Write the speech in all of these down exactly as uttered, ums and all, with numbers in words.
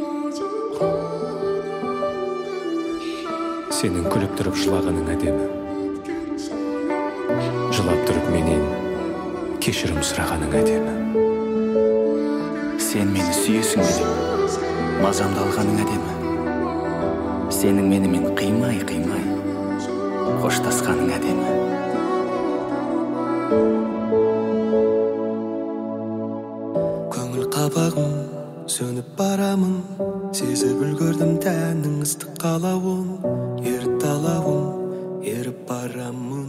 Сенің күліп тұрып жылағаның әдемі, жылап тұрып менен кешірім сұрағаның әдемі. Сен мені сүйесің деп мазамды алғаның әдемі. Сенің менімен қимай-қимай қоштасқаның әдемі. Көңіл қабағым сөніп барамын, сезіп үлгердім тәннің ыстық қалауын. Еріп талауын, еріп барамын.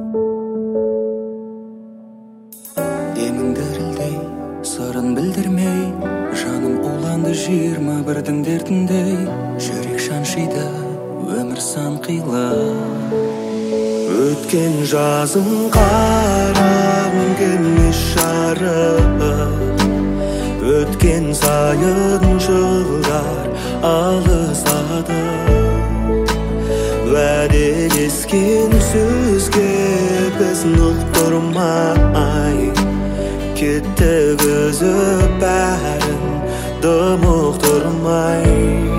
Демің дірілдей, сырын білдірмей, жаным уланды жиырма бірдің дертіндей. Жүрек шаншиды, өмір сан қилы. Өткен жазым қараң келмес жарық, өткен сайын жылдар алыстады. Уәделескен сөзге біз ұқтырмай, кеттік үзіп бәрін дым ұқтырмай.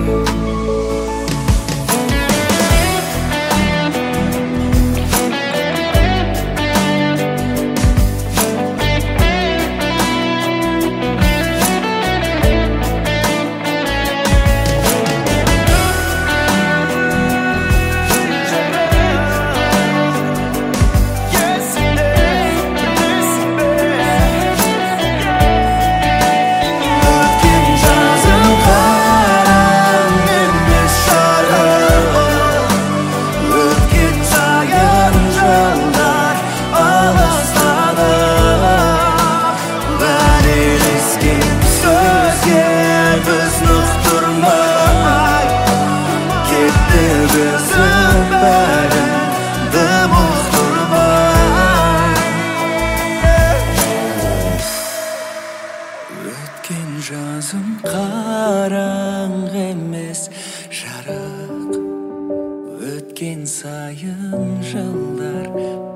Өткен жазым қараң емес жарық, өткен сайын жылдар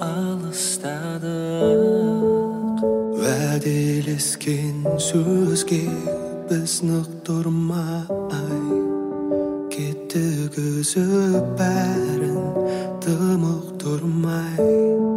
алыстадық. Уәделескен сөзге біз ұқтырмай, кеттік үзіп бәрін дым ұқтырмай.